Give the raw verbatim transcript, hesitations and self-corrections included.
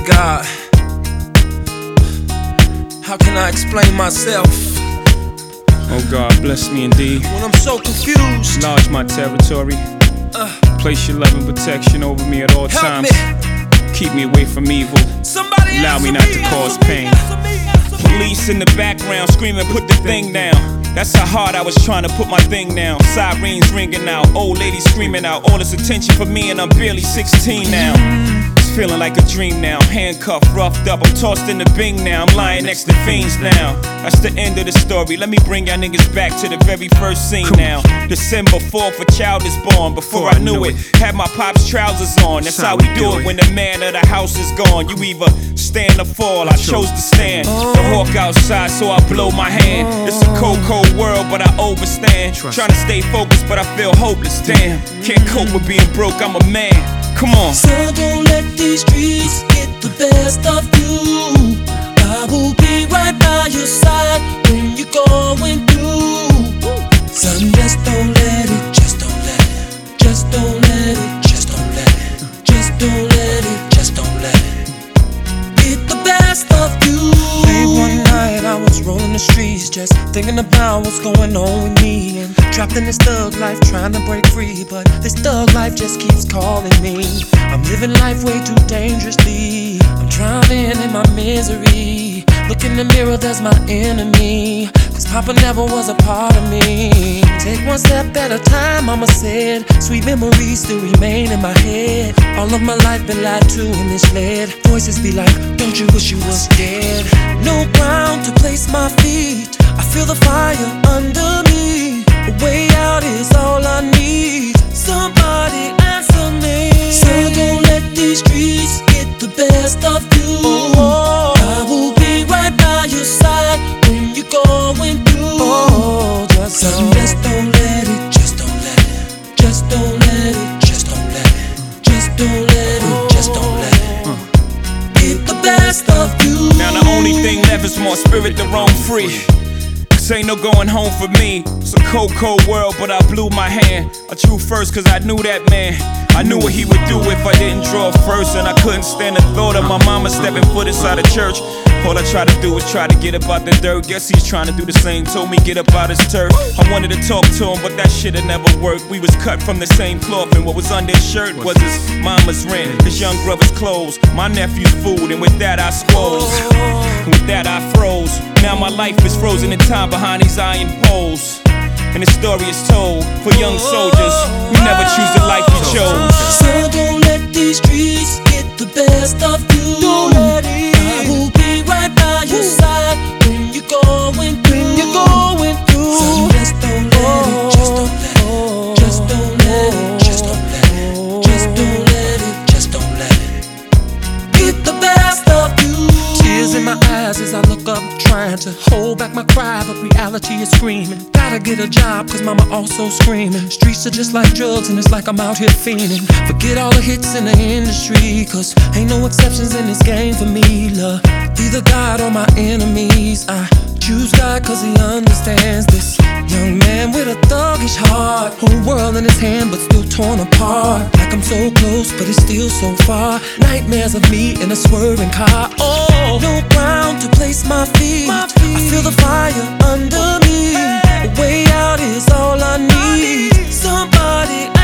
God, how can I explain myself? Oh God, bless me indeed. When I'm so confused, enlarge my territory. uh, Place your love and protection over me at all help times. me. Keep me away from evil. Somebody Allow me not to cause pain. Police in the background screaming, put the thing down. That's how hard I was trying to put my thing down. Sirens ringing out, old ladies screaming out. All this attention for me and I'm barely sixteen now. It's feeling like a dream now. Handcuffed, roughed up, I'm tossed in the Bing now. I'm lying next to fiends now. That's the end of the story. Let me bring y'all niggas back to the very first scene now. December fourth, a child is born. Before I knew it, had my pop's trousers on. That's how we do it when the man of the house is gone. You either stand or fall, I chose to stand. The hawk outside, so I blow my hand. It's a cold, cold world, but I overstand. Trying to stay focused, but I feel hopeless. Damn, can't cope with being broke, I'm a man. Come on. So don't let these streets get the best of you. I will be right by your side when you're going through. Son, just don't let it, just don't let it, just don't let it, just don't let it, just don't let it, just don't let it get the best of you. Late one night I was rolling the streets, just thinking about what's going on with me. And trapped in this thug life, trying to break free, but this thug life just keeps calling me. I'm living life way too dangerously. I'm drowning in my misery. Look in the mirror, there's my enemy. Cause Papa never was a part of me. Take one step at a time, mama said. Sweet memories still remain in my head. All of my life been lied to and misled. Voices be like, don't you wish you was dead? No ground to place my feet. I feel the fire under me. A way out is all I need. Somebody answer me. So don't let these streets get the best of you. Oh, I will be right by your side when you're going through. oh, just Son, don't. just don't let it, just don't let it, just don't let it, just don't let it, just don't let it, just don't let it get the best of you. Now the only thing left is more spirit to roam free. Cause ain't no going home for me. It's a cold, cold world, but I blew my hand. I drew first cause I knew that man. I knew what he would do if I didn't draw first. And I couldn't stand the thought of my mama stepping foot inside the church. All I try to do is try to get up out the dirt. Guess he's trying to do the same. Told me get up out his turf. I wanted to talk to him, but that shit'd never work. We was cut from the same cloth, and what was under his shirt was his mama's rent, his young brother's clothes, my nephew's food, and with that I squoze. And with that I froze. Now my life is frozen in time behind these iron poles. And the story is told for young soldiers. You never choose the life you chose. So don't let these streets get the best of you. Don't let it. I will be right by your side when you're going through. When you're going through. Son, just don't let it, just don't let it, just don't let it, just don't let it, just don't let it, just don't let it get the best of you. Tears in my eyes as I look up, trying to hold back my cry, but reality is screaming. Gotta get a job, cause mama also screaming. Streets are just like drugs, and it's like I'm out here fiending. Forget all the hits in the industry, cause ain't no exceptions in this game for me. Love, either God or my enemies. I choose God cause he understands this young man with a thuggish heart. Whole world in his hand, but still torn apart. Like I'm so close, but it's still so far. Nightmares of me in a swerving car. Oh, no ground to place my feet. My feet. I feel the fire under me. A way out is all I need. Somebody